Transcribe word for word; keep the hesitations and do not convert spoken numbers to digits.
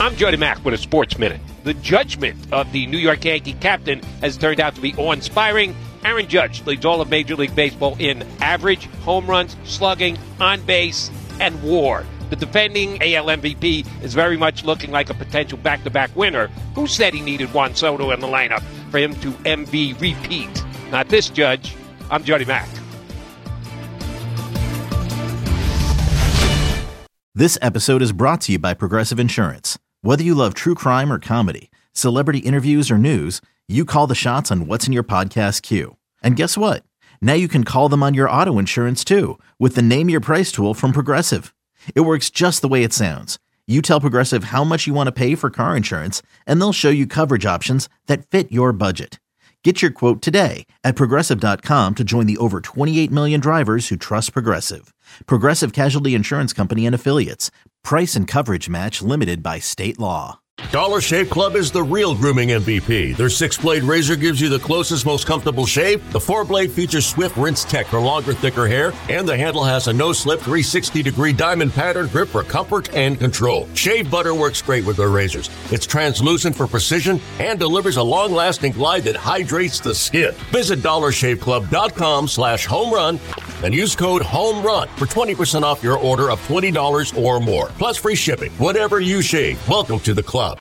I'm Jody Mack with a Sports Minute. The judgment of the New York Yankee captain has turned out to be awe-inspiring. Aaron Judge leads all of Major League Baseball in average, home runs, slugging, on base, and WAR. The defending A L M V P is very much looking like a potential back-to-back winner. Who said he needed Juan Soto in the lineup for him to M V repeat? Not this Judge. I'm Jody Mack. This episode is brought to you by Progressive Insurance. Whether you love true crime or comedy, celebrity interviews or news, you call the shots on what's in your podcast queue. And guess what? Now you can call them on your auto insurance too with the Name Your Price tool from Progressive. It works just the way it sounds. You tell Progressive how much you want to pay for car insurance, and they'll show you coverage options that fit your budget. Get your quote today at Progressive dot com to join the over twenty-eight million drivers who trust Progressive. Progressive Casualty Insurance Company and Affiliates. Price and coverage match limited by state law. Dollar Shave Club is the real grooming M V P. Their six-blade razor gives you the closest, most comfortable shave. The four-blade features swift rinse tech for longer, thicker hair. And the handle has a no-slip three hundred sixty degree diamond pattern grip for comfort and control. Shave butter works great with their razors. It's translucent for precision and delivers a long-lasting glide that hydrates the skin. Visit dollar shave club dot com slash home run and use code HOMERUN for twenty percent off your order of twenty dollars or more. Plus free shipping. Whatever you shave, welcome to the club.